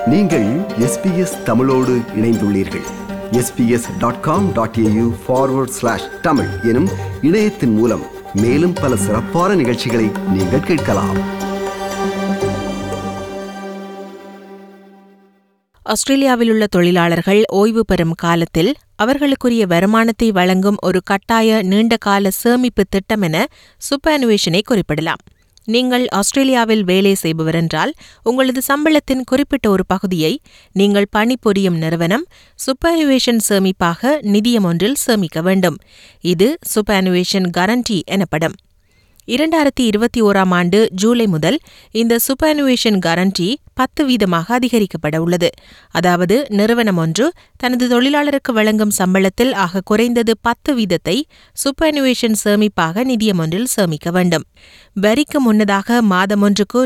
நீங்கள் SBS தமிழோடு இணைந்துள்ளீர்கள். sbs.com.au/tamil எனும் இணையத்தின் மூலம் மேலும் பல சிறப்பான நிகழ்ச்சிகளை நீங்கள் கேட்கலாம். ஆஸ்திரேலியாவில் உள்ள தொழிலாளர்கள் ஓய்வு பெறும் காலத்தில் அவர்களுக்குரிய வருமானத்தை வழங்கும் ஒரு கட்டாய நீண்டகால சேமிப்பு திட்டம் என சூப்பர்அனுவேஷனை குறிப்பிடலாம். நீங்கள் ஆஸ்திரேலியாவில் வேலை செய்பவர் என்றால் உங்களது சம்பளத்தின் குறிப்பிட்ட ஒரு பகுதியை நீங்கள் பணிபுரியும் நிறுவனம் சூப்பர்அனுவேஷன் சேமிப்பாக நிதியம் ஒன்றில் சேமிக்க வேண்டும். இது சூப்பர்அனுவேஷன் கரண்டி எனப்படும். 2021 ஆண்டு ஜூலை முதல் இந்த சூப்பர்அனுவேஷன் கரண்டி 10% அதிகரிக்கப்பட உள்ளது. அதாவது நிறுவனம் ஒன்று தனது தொழிலாளருக்கு வழங்கும் சம்பளத்தில் ஆக குறைந்தது 10% சூப்பர்அனுவேஷன் சேமிப்பாக நிதியம் ஒன்றில் சேமிக்க வேண்டும். வரிக்கு முன்னதாக மாதம் ஒன்றுக்கு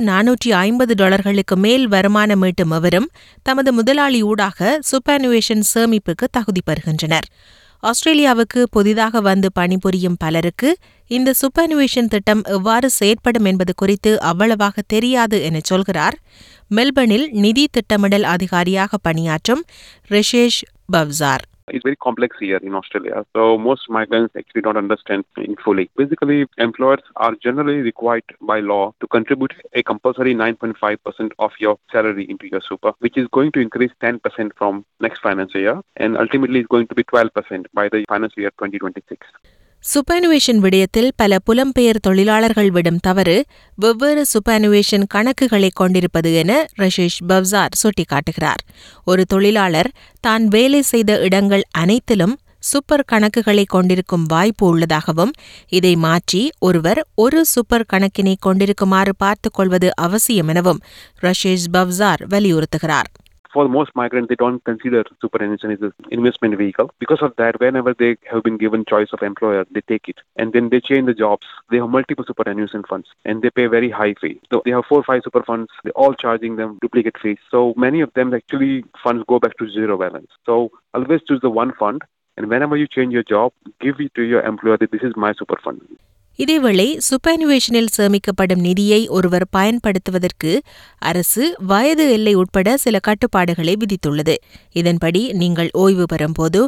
$450 மேல் வருமானம் ஈட்டும் எவரும் தமது முதலாளி ஊடாக சூப்பர்அனுவேஷன் சேமிப்புக்கு தகுதி பெறுகின்றனர். ஆஸ்திரேலியாவுக்கு புதிதாக வந்து பணிபுரியும் பலருக்கு இந்த சூப்பர்அனுவேஷன் திட்டம் எவ்வாறு செயற்படும் என்பது குறித்து அவ்வளவாக தெரியாது என சொல்கிறார் மெல்பர்னில் நிதி திட்டமிடல் அதிகாரியாக பணியாற்றும் ரிஷேஷ் பவ்சார். It's very complex here in Australia. So most migrants actually don't understand it fully. Basically, employers are generally required by law to contribute a compulsory 9.5% of your salary into your super, which is going to increase 10% from next financial year, and ultimately is going to be 12% by the financial year 2026. சூப்பர்அனுவேஷன் விடயத்தில் பல புலம்பெயர் தொழிலாளர்கள் விடும் தவறு வெவ்வேறு சூப்பர்அனுவேஷன் கணக்குகளை கொண்டிருப்பது என ரிஷேஷ் பவ்சார் சுட்டிக்காட்டுகிறார். ஒரு தொழிலாளர் தான் வேலை செய்த இடங்கள் அனைத்திலும் சூப்பர் கணக்குகளை கொண்டிருக்கும் வாய்ப்பு உள்ளதாகவும் இதை மாற்றி ஒருவர் ஒரு சூப்பர் கணக்கினை கொண்டிருக்குமாறு பார்த்துக் கொள்வது அவசியம் எனவும் ரிஷேஷ் பவ்சார் வலியுறுத்துகிறார். For most migrants, they don't consider superannuation as an investment vehicle. Because of that, whenever they have been given choice of employer, they take it. And then they change the jobs. They have multiple superannuation funds and they pay very high fee. So they have 4 or 5 super funds. They're all charging them duplicate fees. So many of them actually funds go back to zero balance. So always choose the one fund. And whenever you change your job, give it to your employer that this is my super fund. இதேவேளை சூப்பர்அனுவேஷனில் சேமிக்கப்படும் நிதியை ஒருவர் பயன்படுத்துவதற்கு அரசு வயது எல்லை உட்பட சில கட்டுப்பாடுகளை விதித்துள்ளது. இதன்படி நீங்கள் ஓய்வு பெறும் போது,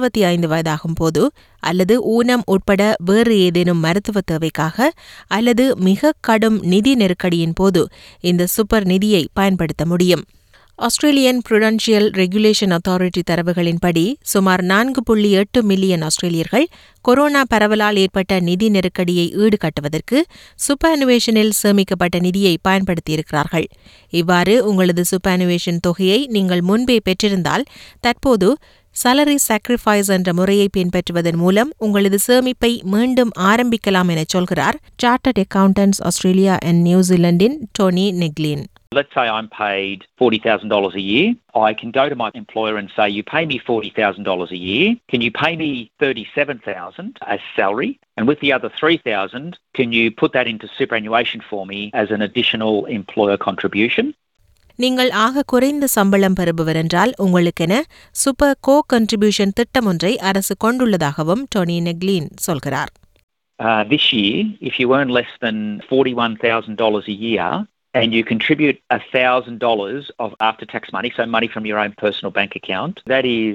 65 வயதாகும் போது அல்லது ஊனம் உட்பட வேறு ஏதேனும் மருத்துவ தேவைக்காக அல்லது மிக கடும் நிதி நெருக்கடியின் போது இந்த சூப்பர் நிதியை பயன்படுத்த முடியும். ஆஸ்திரேலியன் புரூடென்ஷியல் ரெகுலேஷன் அத்தாரிட்டி தரவுகளின்படி சுமார் 4.8 மில்லியன் ஆஸ்திரேலியர்கள் கொரோனா பரவலால் ஏற்பட்ட நிதி நெருக்கடியை ஈடுகட்டுவதற்கு சூப்பர்அனுவேஷனில் சேமிக்கப்பட்ட நிதியை பயன்படுத்தியிருக்கிறார்கள். இவ்வாறு உங்களது சூப்பர்அனுவேஷன் தொகையை நீங்கள் முன்பே பெற்றிருந்தால் தற்போது salary sacrifice என்ற முறையை பின்பற்றுவதன் மூலம் உங்களது சேமிப்பை மீண்டும் ஆரம்பிக்கலாம் என சொல்கிறார் சார்ட்டர்ட் அக்கவுண்டன்ட்ஸ் ஆஸ்திரேலியா அண்ட் நியூசிலாந்தின் Tony Neglin. Let's say I'm paid $40,000 a year. I can go to my employer and say, you pay me $40,000 a year. Can you pay me $37,000 as salary? And with the other $3,000, can you put that into superannuation for me as an additional employer contribution? நீங்கள் ஆக குறைந்த சம்பளம் பெறுபவர் என்றால் உங்களுக்கென super கோ contribution திட்டம் ஒன்றை அரசு கொண்டுள்ளதாகவும் டோனி நெக்லின் சொல்கிறார். This year, if you earn less than $41,000 a year, and you contribute $1,000 of after-tax money, so money from your own personal bank account. That is,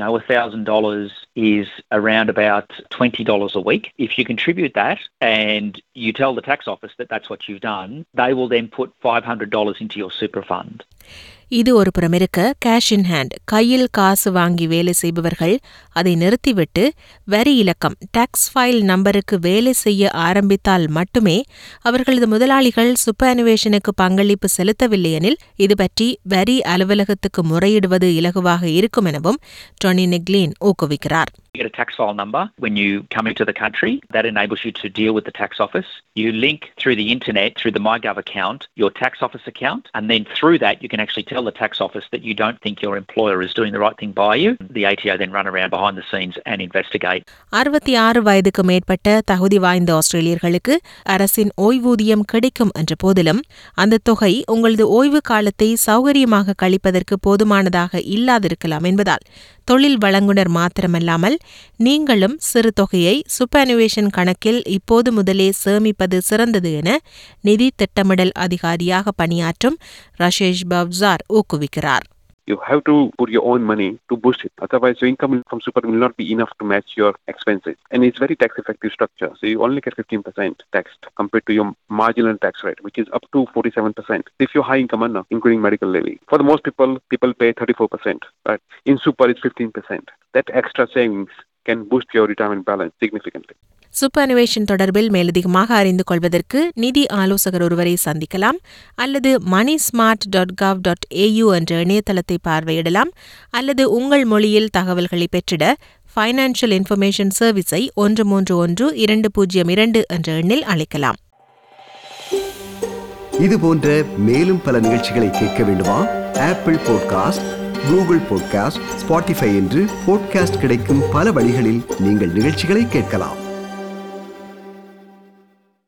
$1,000 is around about $20 a week. If you contribute that and you tell the tax office that that's what you've done, they will then put $500 into your super fund. இது ஒரு புறமிருக்க cash in hand கையில் காசு வாங்கி வேலை செய்பவர்கள் அதை நிறுத்திவிட்டு வரி இலக்கம் டாக்ஸ் ஃபைல் நம்பருக்கு வேலை செய்ய ஆரம்பித்தால் மட்டுமே அவர்களது முதலாளிகள் சூப்பர்அனுவேஷனுக்கு பங்களிப்பு செலுத்தவில்லையெனில் இது பற்றி வரி அலுவலகத்துக்கு முறையிடுவது இலகுவாக இருக்கும் எனவும் Dhoni நெக்லின் ஊக்குவிக்கிறார். You get a tax file number when you come into the country. That enables you to deal with the tax office. You link through the internet, through the MyGov account, your tax office account, and then through that you can actually tell the tax office that you don't think your employer is doing the right thing by you. The ATO then run around behind the scenes and investigate. 66 வயதுக்கு மேற்பட்ட தகுதி வாய்ந்த ஆஸ்திரேலியர்களுக்கு அரசின் ஓய்வூதியம் கிடைக்கும் என்ற போதிலும் அந்த தொகை உங்களது ஓய்வு காலத்தை சௌகரியமாக கழிப்பதற்கு போதுமானதாக இல்லாதிருக்கலாம் என்பதால் தொழில் வழங்குனர் மாத்திரமல்லாமல் நீங்களும் சிறு தொகையை சூப்பர்அனுவேஷன் கணக்கில் இப்போது முதலே சேமிப்பது சிறந்தது என நிதி திட்டமிடல் அதிகாரியாக பணியாற்றும் ரஷேஷ் பவ்சார் ஊக்குவிக்கிறார். You have to put your own money to boost it. Otherwise, your income from super will not be enough to match your expenses. And it's very tax-effective structure. So you only get 15% tax compared to your marginal tax rate, which is up to 47%. If you're high income earner, including medical levy. For the most people pay 34%. Right? In super, it's 15%. That extra savings can boost your retirement balance significantly. சூப்பர்அனுவேஷன் தொடர்பில் மேலதிகமாக அறிந்து கொள்வதற்கு நிதி ஆலோசகர் ஒருவரை சந்திக்கலாம் அல்லது moneysmart.gov.au என்ற இணையதளத்தை பார்வையிடலாம் அல்லது உங்கள் மொழியில் தகவல்களை பெற்றிட ஃபைனான்சியல் இன்ஃபர்மேஷன் சர்வீஸை 131202 என்ற எண்ணில் அழைக்கலாம். இது போன்ற மேலும் பல நிகழ்ச்சிகளை கேட்க வேண்டுமா? Apple podcast, Google podcast, Spotify என்று பாட்காஸ்ட் கிடைக்கும் பல வழிகளில் நீங்கள் நிகழ்ச்சிகளை கேட்கலாம்.